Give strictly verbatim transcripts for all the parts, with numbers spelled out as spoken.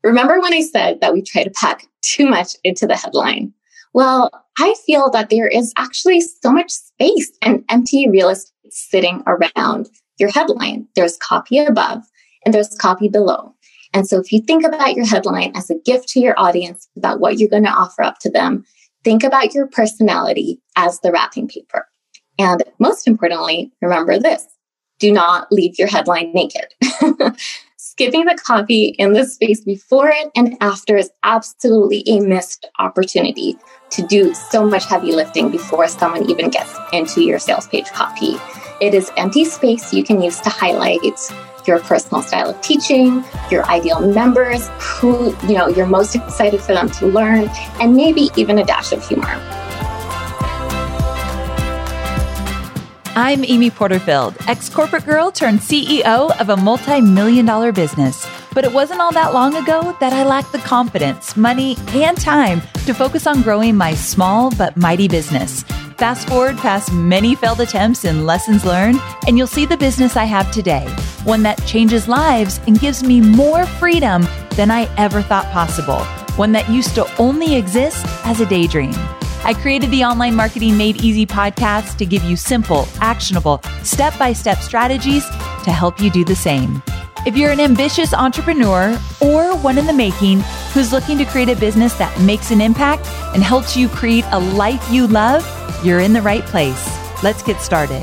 Remember when I said that we try to pack too much into the headline? Well, I feel that there is actually so much space and empty real estate sitting around your headline. There's copy above and there's copy below. And so if you think about your headline as a gift to your audience about what you're going to offer up to them, think about your personality as the wrapping paper. And most importantly, remember this, do not leave your headline naked. Skipping the copy in the space before it and after is absolutely a missed opportunity to do so much heavy lifting before someone even gets into your sales page copy. It is empty space you can use to highlight your personal style of teaching, your ideal members, who, you know, you're most excited for them to learn, and maybe even a dash of humor. I'm Amy Porterfield, ex-corporate girl turned C E O of a multi-million dollar business. But it wasn't all that long ago that I lacked the confidence, money, and time to focus on growing my small but mighty business. Fast forward past many failed attempts and lessons learned, and you'll see the business I have today, one that changes lives and gives me more freedom than I ever thought possible, one that used to only exist as a daydream. I created the Online Marketing Made Easy podcast to give you simple, actionable, step-by-step strategies to help you do the same. If you're an ambitious entrepreneur or one in the making who's looking to create a business that makes an impact and helps you create a life you love, you're in the right place. Let's get started.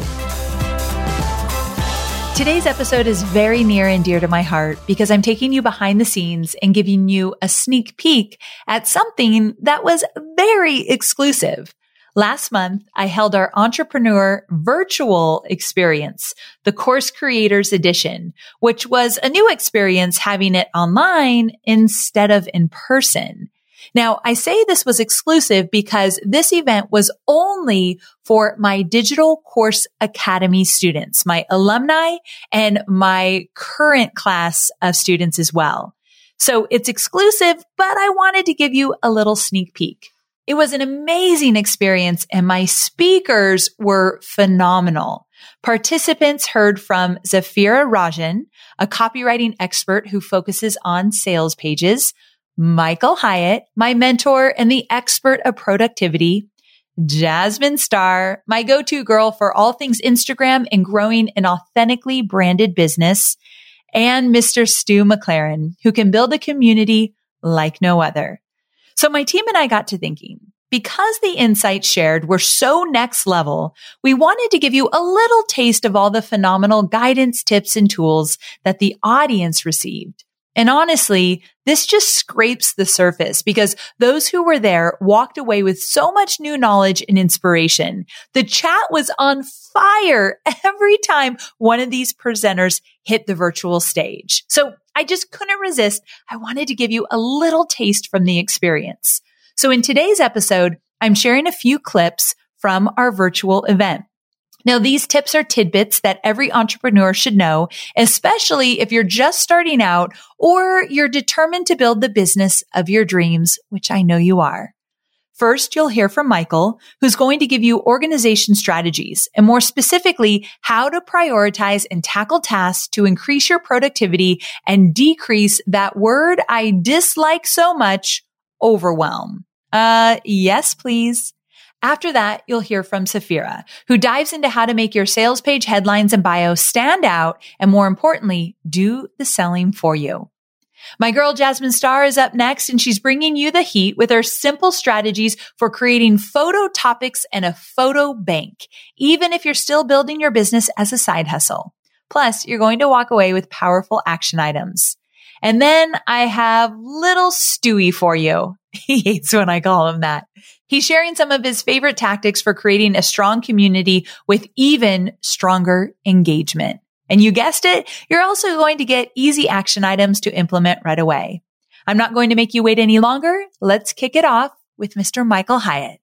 Today's episode is very near and dear to my heart because I'm taking you behind the scenes and giving you a sneak peek at something that was very exclusive. Last month, I held our entrepreneur virtual experience, the Course Creators Edition, which was a new experience having it online instead of in person. Now, I say this was exclusive because this event was only for my Digital Course Academy students, my alumni, and my current class of students as well. So it's exclusive, but I wanted to give you a little sneak peek. It was an amazing experience and my speakers were phenomenal. Participants heard from Zafira Rajan, a copywriting expert who focuses on sales pages, Michael Hyatt, my mentor and the expert of productivity, Jasmine Star, my go-to girl for all things Instagram and growing an authentically branded business, and Mister Stu McLaren, who can build a community like no other. So my team and I got to thinking, because the insights shared were so next level, we wanted to give you a little taste of all the phenomenal guidance, tips, and tools that the audience received. And honestly, this just scrapes the surface because those who were there walked away with so much new knowledge and inspiration. The chat was on fire every time one of these presenters hit the virtual stage. So I just couldn't resist. I wanted to give you a little taste from the experience. So in today's episode, I'm sharing a few clips from our virtual event. Now, these tips are tidbits that every entrepreneur should know, especially if you're just starting out or you're determined to build the business of your dreams, which I know you are. First, you'll hear from Michael, who's going to give you organization strategies and more specifically, how to prioritize and tackle tasks to increase your productivity and decrease that word I dislike so much, overwhelm. Uh, yes, please. After that, you'll hear from Zafira, who dives into how to make your sales page headlines and bio stand out and more importantly, do the selling for you. My girl Jasmine Star is up next and she's bringing you the heat with her simple strategies for creating photo topics and a photo bank, even if you're still building your business as a side hustle. Plus, you're going to walk away with powerful action items. And then I have little Stewie for you. He hates when I call him that. He's sharing some of his favorite tactics for creating a strong community with even stronger engagement. And you guessed it, you're also going to get easy action items to implement right away. I'm not going to make you wait any longer. Let's kick it off with Mister Michael Hyatt.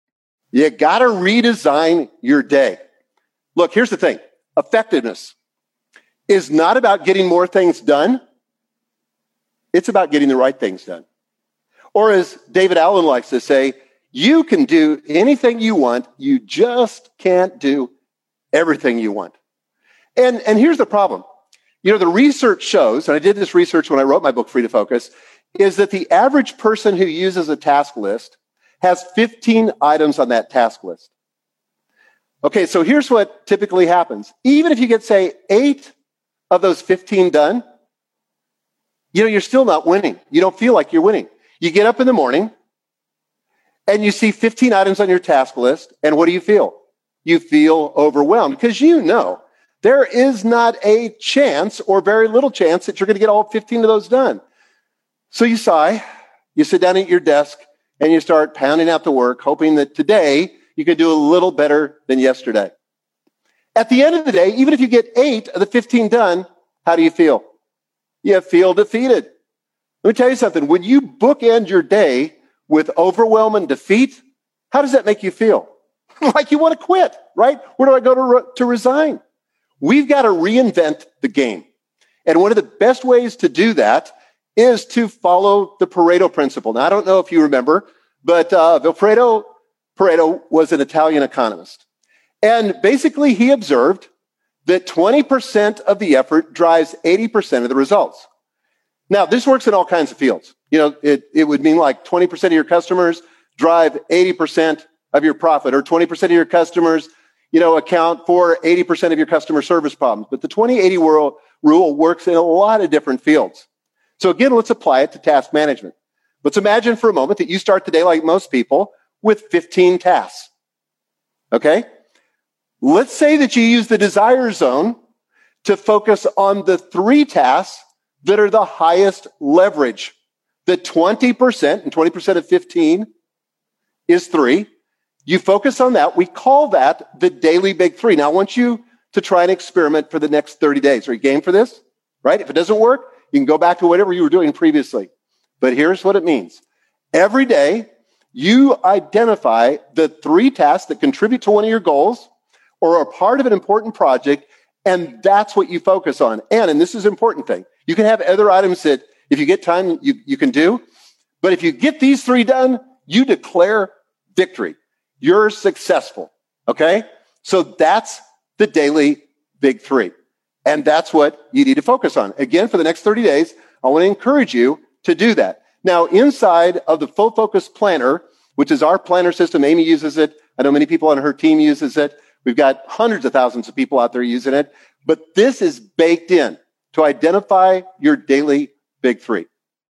You got to redesign your day. Look, here's the thing. Effectiveness is not about getting more things done. It's about getting the right things done. Or as David Allen likes to say, you can do anything you want. You just can't do everything you want. And, and here's the problem. You know, the research shows, and I did this research when I wrote my book, Free to Focus, is that the average person who uses a task list has fifteen items on that task list. Okay, so here's what typically happens. Even if you get, say, eight of those fifteen done, you know, you're still not winning. You don't feel like you're winning. You get up in the morning and you see fifteen items on your task list, and what do you feel? You feel overwhelmed because you know there is not a chance or very little chance that you're going to get all fifteen of those done. So you sigh, you sit down at your desk, and you start pounding out the work, hoping that today you can do a little better than yesterday. At the end of the day, even if you get eight of the fifteen done, how do you feel? You feel defeated. Let me tell you something. When you bookend your day with overwhelm and defeat, how does that make you feel? Like you want to quit, right? Where do I go to, re- to resign? We've got to reinvent the game. And one of the best ways to do that is to follow the Pareto principle. Now, I don't know if you remember, but uh, Vilfredo Pareto was an Italian economist. And basically, he observed that twenty percent of the effort drives eighty percent of the results. Now, this works in all kinds of fields. You know, it, it would mean like twenty percent of your customers drive eighty percent of your profit, or twenty percent of your customers, you know, account for eighty percent of your customer service problems. But the twenty eighty rule works in a lot of different fields. So again, let's apply it to task management. Let's imagine for a moment that you start the day like most people with fifteen tasks. Okay? Let's say that you use the desire zone to focus on the three tasks that are the highest leverage. The twenty percent, and twenty percent of fifteen is three. You focus on that. We call that the daily big three. Now, I want you to try an experiment for the next thirty days. Are you game for this? Right? If it doesn't work, you can go back to whatever you were doing previously. But here's what it means. Every day, you identify the three tasks that contribute to one of your goals or are part of an important project, and that's what you focus on. And, and this is an important thing, you can have other items that, if you get time, you, you can do. But if you get these three done, you declare victory. You're successful, okay? So that's the daily big three. And that's what you need to focus on. Again, for the next thirty days, I want to encourage you to do that. Now, inside of the Full Focus Planner, which is our planner system, Amy uses it. I know many people on her team uses it. We've got hundreds of thousands of people out there using it. But this is baked in to identify your daily big three.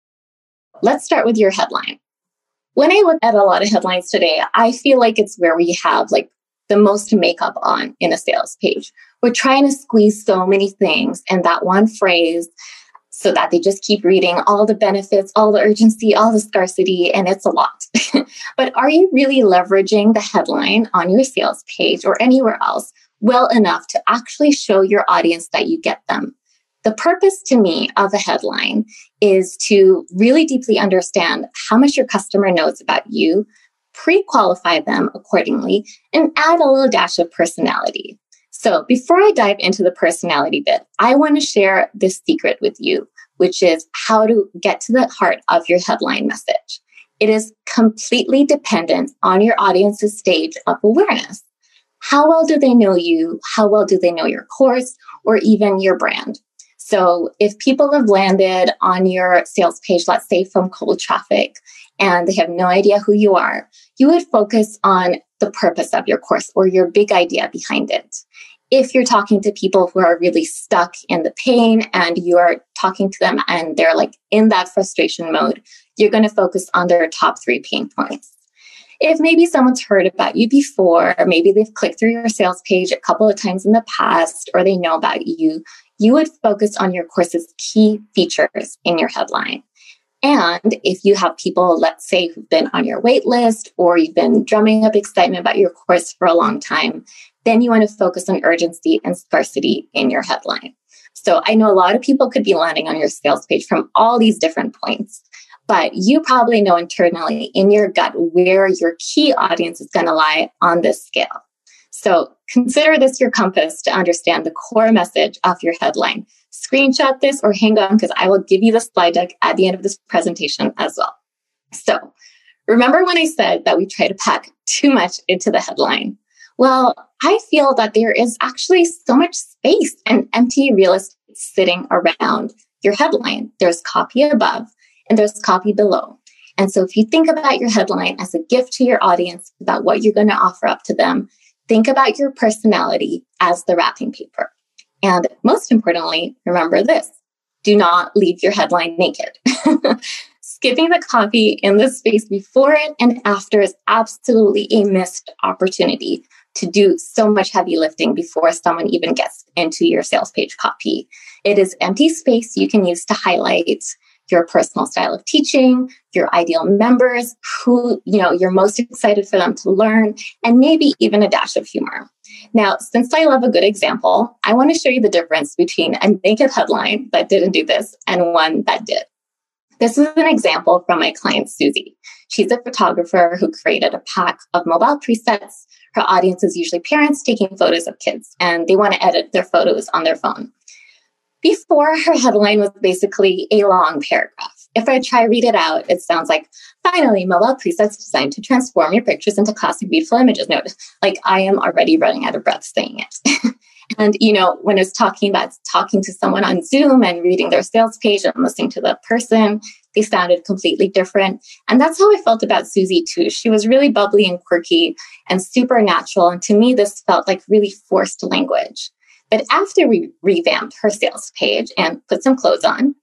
Let's start with your headline. When I look at a lot of headlines today, I feel like it's where we have like the most makeup on in a sales page. We're trying to squeeze so many things in that one phrase so that they just keep reading all the benefits, all the urgency, all the scarcity, and it's a lot. But are you really leveraging the headline on your sales page or anywhere else well enough to actually show your audience that you get them? The purpose to me of a headline is to really deeply understand how much your customer knows about you, pre-qualify them accordingly, and add a little dash of personality. So before I dive into the personality bit, I want to share this secret with you, which is how to get to the heart of your headline message. It is completely dependent on your audience's stage of awareness. How well do they know you? How well do they know your course or even your brand? So if people have landed on your sales page, let's say from cold traffic, and they have no idea who you are, you would focus on the purpose of your course or your big idea behind it. If you're talking to people who are really stuck in the pain and you're talking to them and they're like in that frustration mode, you're going to focus on their top three pain points. If maybe someone's heard about you before, or maybe they've clicked through your sales page a couple of times in the past, or they know about you, you would focus on your course's key features in your headline. And if you have people, let's say, who've been on your wait list or you've been drumming up excitement about your course for a long time, then you want to focus on urgency and scarcity in your headline. So I know a lot of people could be landing on your sales page from all these different points, but you probably know internally in your gut where your key audience is going to lie on this scale. So consider this your compass to understand the core message of your headline. Screenshot this or hang on because I will give you the slide deck at the end of this presentation as well. So remember when I said that we try to pack too much into the headline? Well, I feel that there is actually so much space and empty real estate sitting around your headline. There's copy above. and there's copy below. And so if you think about your headline as a gift to your audience about what you're going to offer up to them, think about your personality as the wrapping paper. And most importantly, remember this: do not leave your headline naked. Skipping the copy in the space before it and after is absolutely a missed opportunity to do so much heavy lifting before someone even gets into your sales page copy. It is empty space you can use to highlight your personal style of teaching, your ideal members, who, you know, you're most excited for them to learn, and maybe even a dash of humor. Now, since I love a good example, I want to show you the difference between a naked headline that didn't do this and one that did. This is an example from my client, Susie. She's a photographer who created a pack of mobile presets. Her audience is usually parents taking photos of kids, and they want to edit their photos on their phone. Before, her headline was basically a long paragraph. If I try to read it out, it sounds like, finally, mobile presets designed to transform your pictures into classic, beautiful images. Note, like I am already running out of breath saying it. And, you know, when I was talking about talking to someone on Zoom and reading their sales page and listening to the person, they sounded completely different. And that's how I felt about Susie too. She was really bubbly and quirky and super natural. And to me, this felt like really forced language. But after we revamped her sales page and put some clothes on,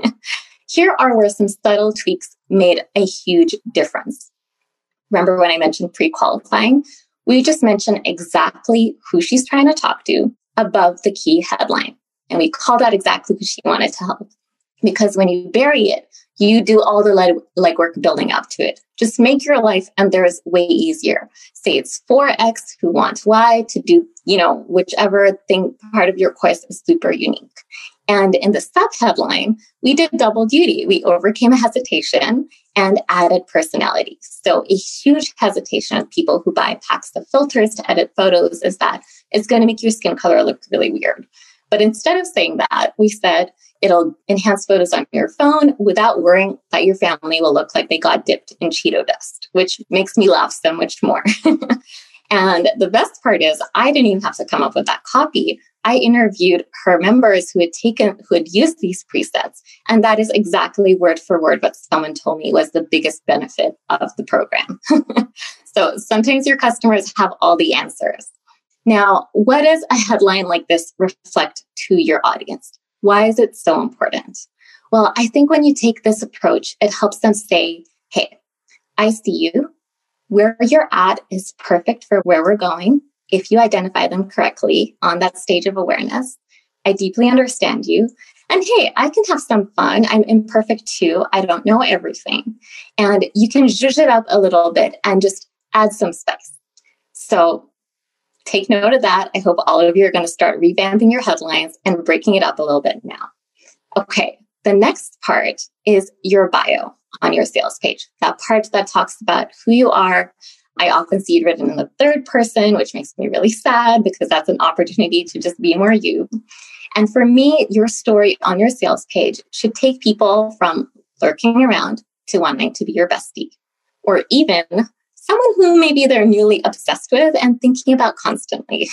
here are where some subtle tweaks made a huge difference. Remember when I mentioned pre-qualifying? We just mentioned exactly who she's trying to talk to above the key headline. And we called out exactly who she wanted to help. Because when you bury it, you do all the leg- legwork building up to it. Just make your life and theirs way easier. Say it's for X who wants Y to do, you know, whichever thing part of your course is super unique. And in the sub-headline, we did double duty. We overcame a hesitation and added personality. So a huge hesitation of people who buy packs of filters to edit photos is that it's going to make your skin color look really weird. But instead of saying that, we said it'll enhance photos on your phone without worrying that your family will look like they got dipped in Cheeto dust, which makes me laugh so much more. And the best part is I didn't even have to come up with that copy. I interviewed her members who had taken, who had used these presets. And that is exactly word for word what someone told me was the biggest benefit of the program. So sometimes your customers have all the answers. Now, what does a headline like this reflect to your audience? Why is it so important? Well, I think when you take this approach, it helps them say, hey, I see you. Where you're at is perfect for where we're going. If you identify them correctly on that stage of awareness, I deeply understand you. And hey, I can have some fun. I'm imperfect too. I don't know everything. And you can zhuzh it up a little bit and just add some spice. So take note of that. I hope all of you are going to start revamping your headlines and breaking it up a little bit now. Okay, the next part is your bio on your sales page. That part that talks about who you are. I often see it written in the third person, which makes me really sad because that's an opportunity to just be more you. And for me, your story on your sales page should take people from lurking around to wanting to be your bestie, or even someone who maybe they're newly obsessed with and thinking about constantly.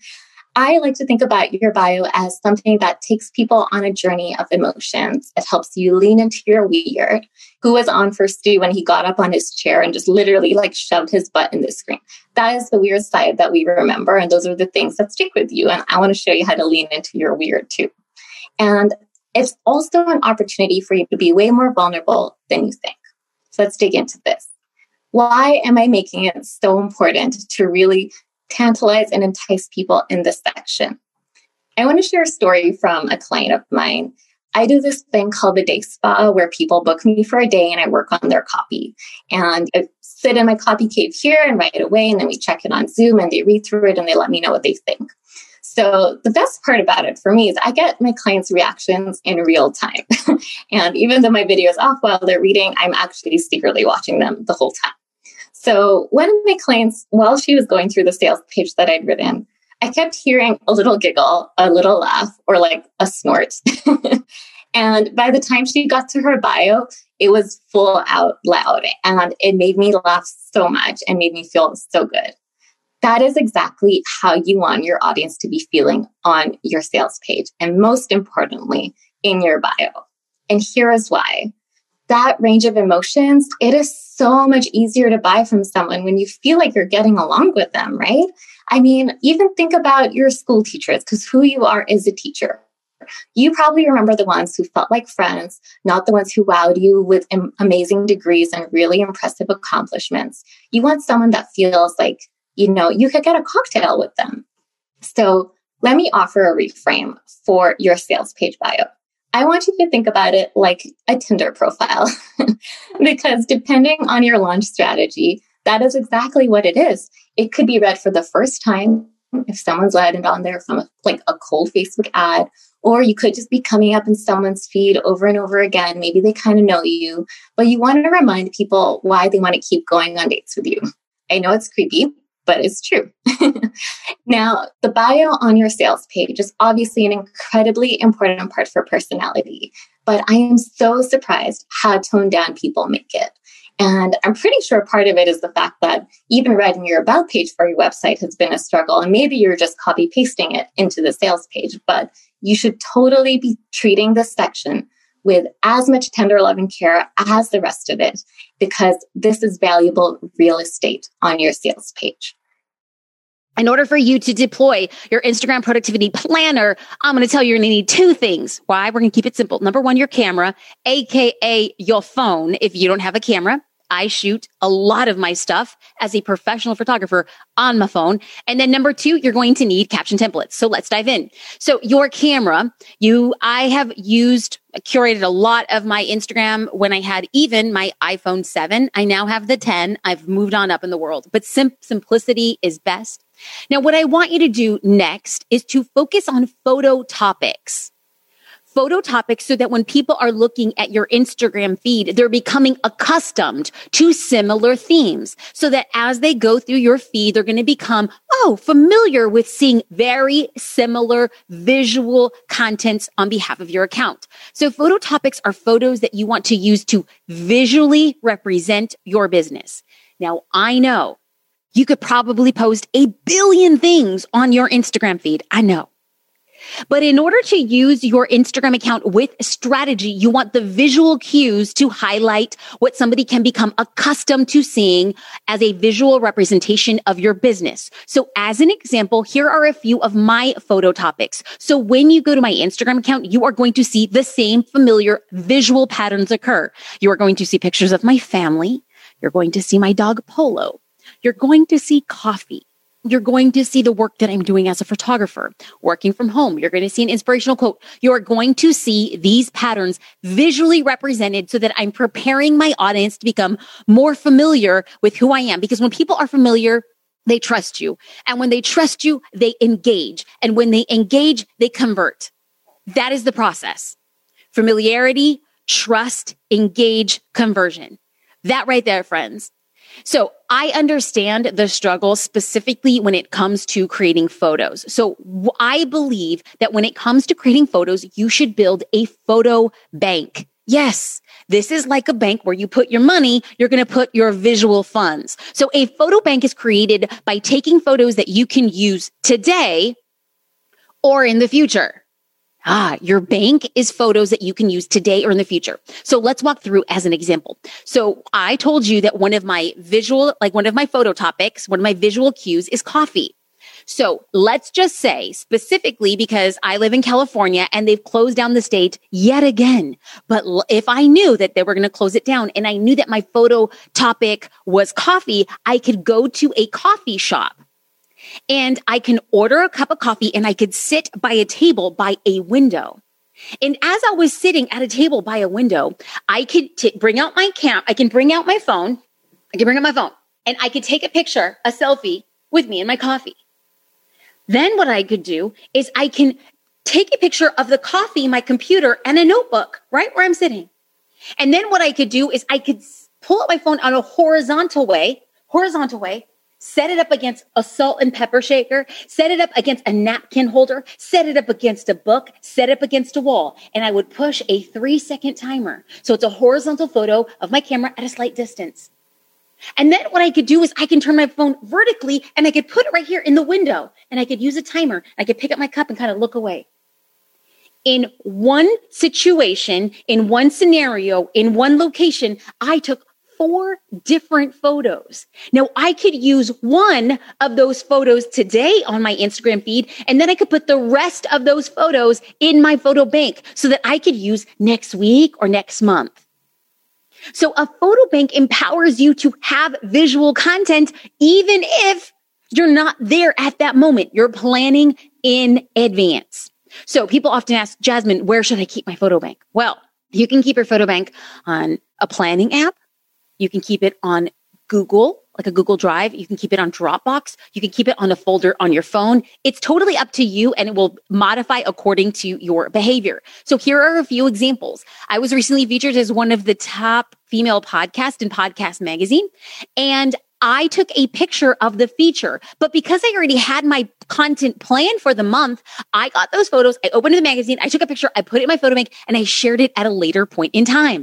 I like to think about your bio as something that takes people on a journey of emotions. It helps you lean into your weird. Who was on for Stu when he got up on his chair and just literally like shoved his butt in the screen? That is the weird side that we remember. And those are the things that stick with you. And I want to show you how to lean into your weird too. And it's also an opportunity for you to be way more vulnerable than you think. So let's dig into this. Why am I making it so important to really tantalize and entice people in this section? I want to share a story from a client of mine. I do this thing called the day spa where people book me for a day and I work on their copy. And I sit in my copy cave here and write away, and then we check it on Zoom and they read through it and they let me know what they think. So the best part about it for me is I get my clients' reactions in real time. And even though my video is off while they're reading, I'm actually secretly watching them the whole time. So one of my clients, while she was going through the sales page that I'd written, I kept hearing a little giggle, a little laugh, or like a snort. And by the time she got to her bio, it was full out loud. And it made me laugh so much and made me feel so good. That is exactly how you want your audience to be feeling on your sales page. And most importantly, in your bio. And here is why. that range of emotions, it is so much easier to buy from someone when you feel like you're getting along with them, right? I mean, even think about your school teachers, because who you are is a teacher. You probably remember the ones who felt like friends, not the ones who wowed you with am- amazing degrees and really impressive accomplishments. You want someone that feels like, you know, you could get a cocktail with them. So let me offer a reframe for your sales page bio. I want you to think about it like a Tinder profile, because depending on your launch strategy, that is exactly what it is. It could be read for the first time if someone's landed on there from a, like a cold Facebook ad, or you could just be coming up in someone's feed over and over again. Maybe they kind of know you, but you want to remind people why they want to keep going on dates with you. I know it's creepy, but it's true. Now, the bio on your sales page is obviously an incredibly important part for personality, but I am so surprised how toned down people make it. And I'm pretty sure part of it is the fact that even writing your about page for your website has been a struggle. And maybe you're just copy pasting it into the sales page, but you should totally be treating this section with as much tender love and care as the rest of it, because this is valuable real estate on your sales page. In order for you to deploy your Instagram productivity planner, I'm going to tell you you're going to need two things. Why? We're going to keep it simple. Number one, your camera, A K A your phone. If you don't have a camera, I shoot a lot of my stuff as a professional photographer on my phone. And then number two, you're going to need caption templates. So let's dive in. So your camera, you, I have used, curated a lot of my Instagram when I had even my iPhone seven. I now have the ten. I've moved on up in the world, but sim- simplicity is best. Now, what I want you to do next is to focus on photo topics. Photo topics so that when people are looking at your Instagram feed, they're becoming accustomed to similar themes so that as they go through your feed, they're going to become, oh, familiar with seeing very similar visual contents on behalf of your account. So photo topics are photos that you want to use to visually represent your business. Now, I know you could probably post a billion things on your Instagram feed. I know. But in order to use your Instagram account with strategy, you want the visual cues to highlight what somebody can become accustomed to seeing as a visual representation of your business. So as an example, here are a few of my photo topics. So when you go to my Instagram account, you are going to see the same familiar visual patterns occur. You are going to see pictures of my family. You're going to see my dog Polo. You're going to see coffee. You're going to see the work that I'm doing as a photographer, working from home. You're going to see an inspirational quote. You're going to see these patterns visually represented so that I'm preparing my audience to become more familiar with who I am. Because when people are familiar, they trust you. And when they trust you, they engage. And when they engage, they convert. That is the process. Familiarity, trust, engage, conversion. That right there, friends. So I understand the struggle specifically when it comes to creating photos. So I believe that when it comes to creating photos, you should build a photo bank. Yes, this is like a bank where you put your money, you're going to put your visual funds. So a photo bank is created by taking photos that you can use today or in the future. Ah, your bank is photos that you can use today or in the future. So let's walk through as an example. So I told you that one of my visual, like one of my photo topics, one of my visual cues is coffee. So let's just say specifically because I live in California and they've closed down the state yet again. But if I knew that they were going to close it down and I knew that my photo topic was coffee, I could go to a coffee shop. And I can order a cup of coffee and I could sit by a table by a window. And as I was sitting at a table by a window, I could t- bring out my cam. I can bring out my phone. I can bring out my phone and I could take a picture, a selfie with me and my coffee. Then what I could do is I can take a picture of the coffee, my computer, and a notebook right where I'm sitting. And then what I could do is I could pull up my phone on a horizontal way, horizontal way, set it up against a salt and pepper shaker, set it up against a napkin holder, set it up against a book, set it up against a wall. And I would push a three second timer. So it's a horizontal photo of my camera at a slight distance. And then what I could do is I can turn my phone vertically and I could put it right here in the window and I could use a timer. I could pick up my cup and kind of look away. In one situation, in one scenario, in one location, I took four different photos. Now I could use one of those photos today on my Instagram feed, and then I could put the rest of those photos in my photo bank so that I could use next week or next month. So a photo bank empowers you to have visual content, even if you're not there at that moment. You're planning in advance. So people often ask, Jasmine, where should I keep my photo bank? Well, you can keep your photo bank on a planning app. You can keep it on Google, like a Google Drive. You can keep it on Dropbox. You can keep it on a folder on your phone. It's totally up to you, and it will modify according to your behavior. So here are a few examples. I was recently featured as one of the top female podcasts in Podcast Magazine, and I took a picture of the feature, but because I already had my content planned for the month, I got those photos, I opened the magazine, I took a picture, I put it in my photo bank, and I shared it at a later point in time.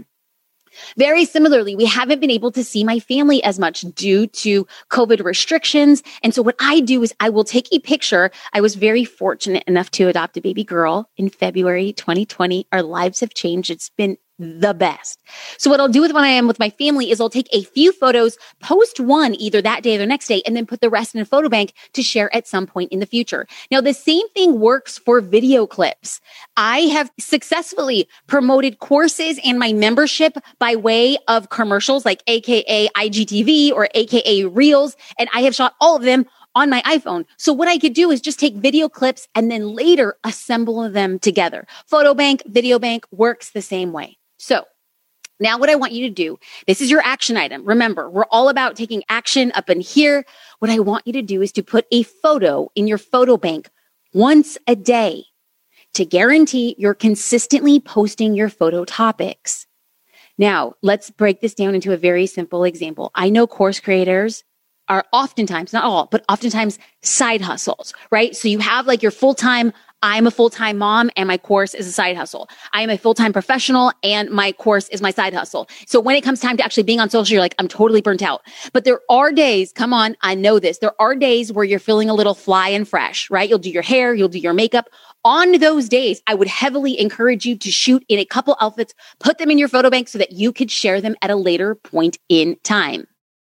Very similarly, we haven't been able to see my family as much due to COVID restrictions. And so what I do is I will take a picture. I was very fortunate enough to adopt a baby girl in February twenty twenty. Our lives have changed. It's been the best. So what I'll do with when I am with my family is I'll take a few photos, post one either that day or the next day, and then put the rest in a photo bank to share at some point in the future. Now, the same thing works for video clips. I have successfully promoted courses and my membership by way of commercials like A K A I G T V or A K A Reels, and I have shot all of them on my iPhone. So what I could do is just take video clips and then later assemble them together. Photo bank, video bank works the same way. So now what I want you to do, this is your action item. Remember, we're all about taking action up in here. What I want you to do is to put a photo in your photo bank once a day to guarantee you're consistently posting your photo topics. Now, let's break this down into a very simple example. I know course creators are oftentimes, not all, but oftentimes side hustles, right? So you have like your full-time, I'm a full-time mom and my course is a side hustle. I am a full-time professional and my course is my side hustle. So when it comes time to actually being on social, you're like, I'm totally burnt out. But there are days, come on, I know this. There are days where you're feeling a little fly and fresh, right? You'll do your hair, you'll do your makeup. On those days, I would heavily encourage you to shoot in a couple outfits, put them in your photo bank so that you could share them at a later point in time.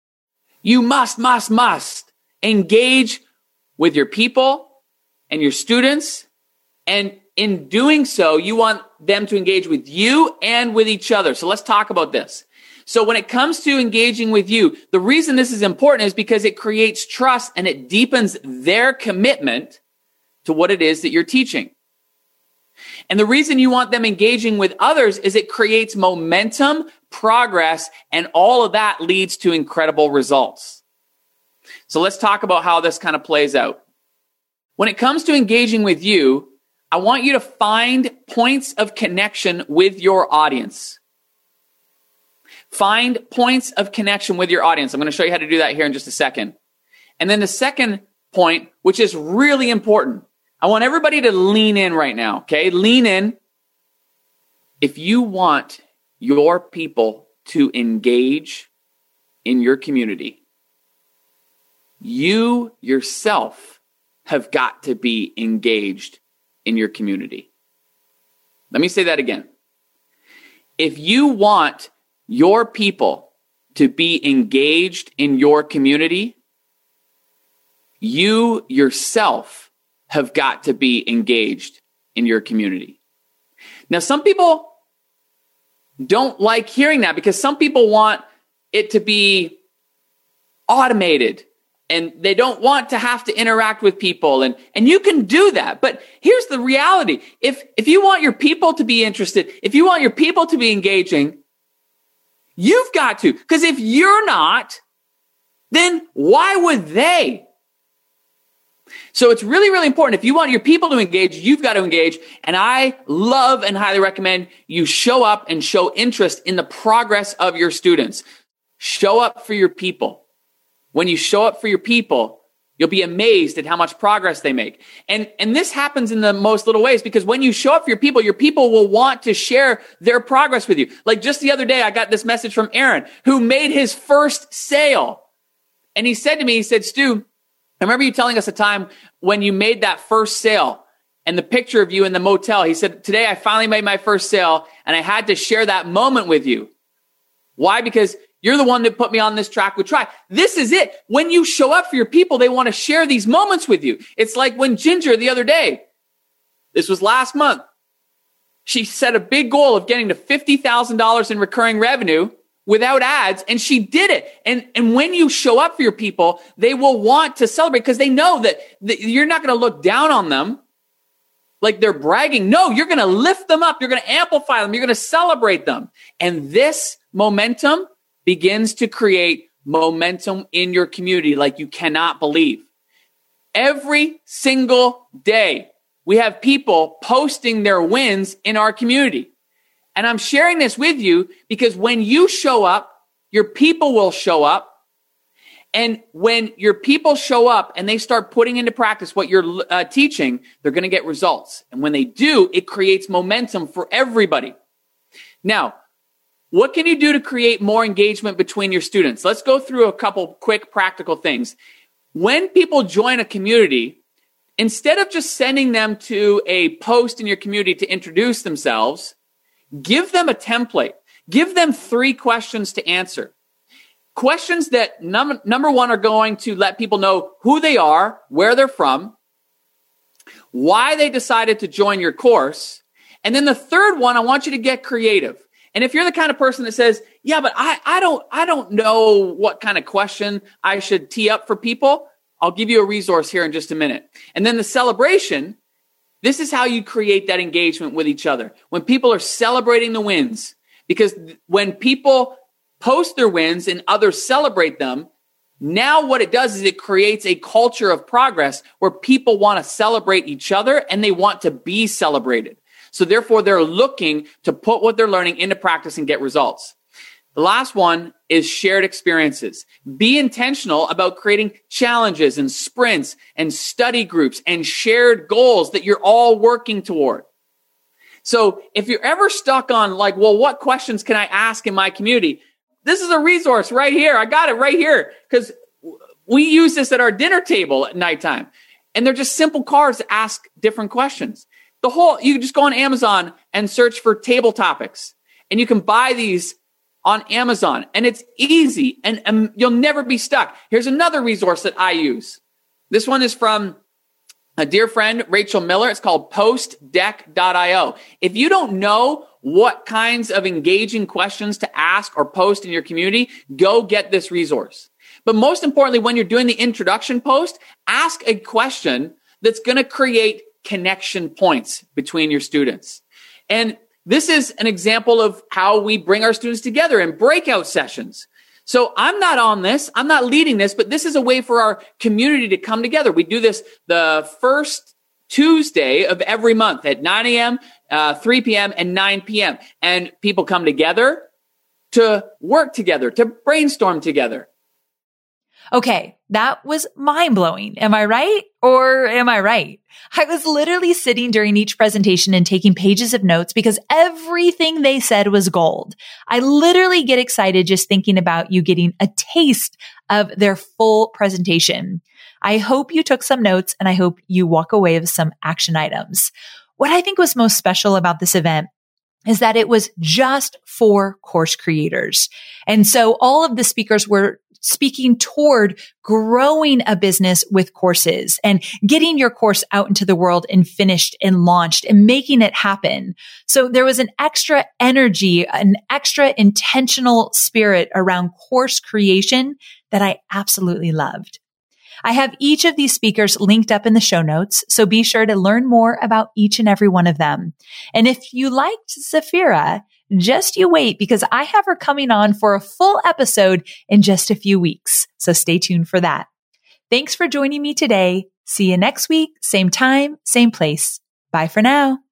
You must, must, must engage with your people and your students. And in doing so, you want them to engage with you and with each other. So let's talk about this. So when it comes to engaging with you, the reason this is important is because it creates trust and it deepens their commitment to what it is that you're teaching. And the reason you want them engaging with others is it creates momentum, progress, and all of that leads to incredible results. So let's talk about how this kind of plays out. When it comes to engaging with you, I want you to find points of connection with your audience. Find points of connection with your audience. I'm going to show you how to do that here in just a second. And then the second point, which is really important, I want everybody to lean in right now, okay? Lean in. If you want your people to engage in your community, you yourself have got to be engaged in your community. Let me say that again. If you want your people to be engaged in your community, you yourself have got to be engaged in your community. Now, some people don't like hearing that because some people want it to be automated and they don't want to have to interact with people. And, and you can do that. But here's the reality. If, if you want your people to be interested, if you want your people to be engaging, you've got to. Because if you're not, then why would they? So it's really, really important. If you want your people to engage, you've got to engage. And I love and highly recommend you show up and show interest in the progress of your students. Show up for your people. When you show up for your people, you'll be amazed at how much progress they make. And, and this happens in the most little ways because when you show up for your people, your people will want to share their progress with you. Like just the other day, I got this message from Aaron who made his first sale. And he said to me, he said, Stu, I remember you telling us a time when you made that first sale and the picture of you in the motel. He said, today I finally made my first sale and I had to share that moment with you. Why? Because you're the one that put me on this track with Try. This is it. When you show up for your people, they want to share these moments with you. It's like when Ginger the other day, this was last month, she set a big goal of getting to fifty thousand dollars in recurring revenue without ads, and she did it. And, and when you show up for your people, they will want to celebrate because they know that, that you're not going to look down on them like they're bragging. No, you're going to lift them up. You're going to amplify them. You're going to celebrate them. And this momentum begins to create momentum in your community like you cannot believe. Every single day, we have people posting their wins in our community. And I'm sharing this with you because when you show up, your people will show up. And when your people show up and they start putting into practice what you're uh, teaching, they're going to get results. And when they do, it creates momentum for everybody. Now, what can you do to create more engagement between your students? Let's go through a couple quick practical things. When people join a community, instead of just sending them to a post in your community to introduce themselves, give them a template. Give them three questions to answer. Questions that num- number one are going to let people know who they are, where they're from, why they decided to join your course. And then the third one, I want you to get creative. And if you're the kind of person that says, yeah, but I, I don't, I don't know what kind of question I should tee up for people, I'll give you a resource here in just a minute. And then the celebration, this is how you create that engagement with each other. When people are celebrating the wins, because when people post their wins and others celebrate them, now what it does is it creates a culture of progress where people want to celebrate each other and they want to be celebrated. So therefore, they're looking to put what they're learning into practice and get results. The last one is shared experiences. Be intentional about creating challenges and sprints and study groups and shared goals that you're all working toward. So if you're ever stuck on like, well, what questions can I ask in my community? This is a resource right here. I got it right here because we use this at our dinner table at nighttime. And they're just simple cards to ask different questions. The whole, you can just go on Amazon and search for table topics. And you can buy these on Amazon. And it's easy and, and you'll never be stuck. Here's another resource that I use. This one is from a dear friend, Rachel Miller. It's called post deck dot io. If you don't know what kinds of engaging questions to ask or post in your community, go get this resource. But most importantly, when you're doing the introduction post, ask a question that's going to create connection points between your students. And this is an example of how we bring our students together in breakout sessions. So I'm not on this, I'm not leading this, but this is a way for our community to come together. We do this the first Tuesday of every month at nine a.m., uh, three p.m., and nine p.m. And people come together to work together, to brainstorm together. Okay, that was mind-blowing. Am I right? Or am I right? I was literally sitting during each presentation and taking pages of notes because everything they said was gold. I literally get excited just thinking about you getting a taste of their full presentation. I hope you took some notes and I hope you walk away with some action items. What I think was most special about this event is that it was just for course creators. And so all of the speakers were speaking toward growing a business with courses and getting your course out into the world and finished and launched and making it happen. So there was an extra energy, an extra intentional spirit around course creation that I absolutely loved. I have each of these speakers linked up in the show notes, so be sure to learn more about each and every one of them. And if you liked Zafira, just you wait because I have her coming on for a full episode in just a few weeks. So stay tuned for that. Thanks for joining me today. See you next week, same time, same place. Bye for now.